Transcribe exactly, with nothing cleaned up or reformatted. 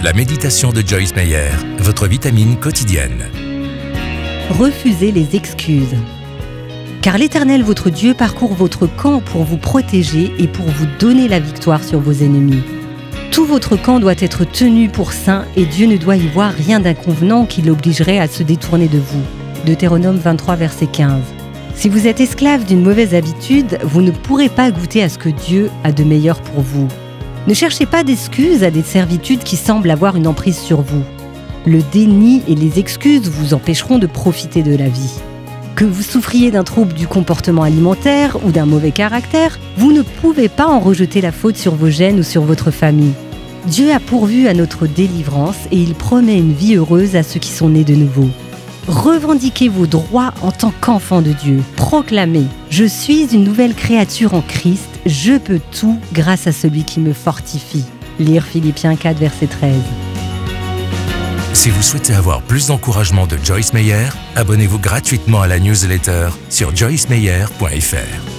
La méditation de Joyce Meyer, votre vitamine quotidienne. Refusez les excuses. Car l'Éternel votre Dieu parcourt votre camp pour vous protéger et pour vous donner la victoire sur vos ennemis. Tout votre camp doit être tenu pour saint et Dieu ne doit y voir rien d'inconvenant qui l'obligerait à se détourner de vous. Deutéronome vingt-trois, verset quinze. Si vous êtes esclave d'une mauvaise habitude, vous ne pourrez pas goûter à ce que Dieu a de meilleur pour vous. Ne cherchez pas d'excuses à des servitudes qui semblent avoir une emprise sur vous. Le déni et les excuses vous empêcheront de profiter de la vie. Que vous souffriez d'un trouble du comportement alimentaire ou d'un mauvais caractère, vous ne pouvez pas en rejeter la faute sur vos gènes ou sur votre famille. Dieu a pourvu à notre délivrance et il promet une vie heureuse à ceux qui sont nés de nouveau. Revendiquez vos droits en tant qu'enfant de Dieu. Proclamez « Je suis une nouvelle créature en Christ, je peux tout grâce à celui qui me fortifie ». Lire Philippiens quatre, verset treize. Si vous souhaitez avoir plus d'encouragement de Joyce Meyer, abonnez-vous gratuitement à la newsletter sur joyce meyer point f r.